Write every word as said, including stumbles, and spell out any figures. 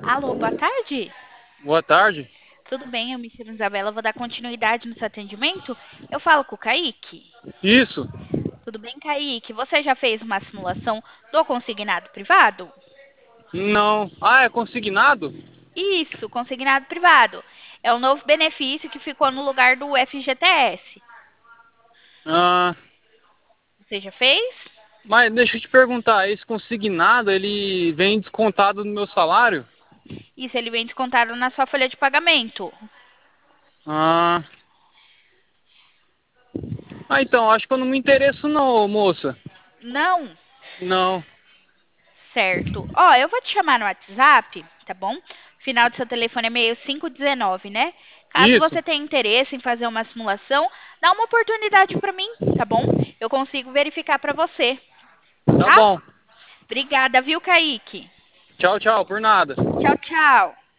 Alô, boa tarde. Boa tarde. Tudo bem? Eu me chamo Isabela, vou dar continuidade no seu atendimento. Eu falo com o Kaique. Isso? Tudo bem, Kaique? Você já fez uma simulação do consignado privado? Não. Ah, é consignado? Isso, consignado privado. É o novo benefício que ficou no lugar do F G T S. Ah, Você já fez? mas deixa eu te perguntar, esse consignado, ele vem descontado no meu salário? Isso, ele vem descontado na sua folha de pagamento. Ah, ah, então, acho que eu não me interesso não, moça. Não? Não. Certo. Ó, eu vou te chamar no WhatsApp, tá bom? O final do seu telefone é meio cinco um nove, né? Caso Isso? você tenha interesse em fazer uma simulação, dá uma oportunidade para mim, tá bom? Eu consigo verificar para você, Tá tá? bom. Obrigada, viu, Kaique? Tchau, tchau, por nada. Tchau, tchau.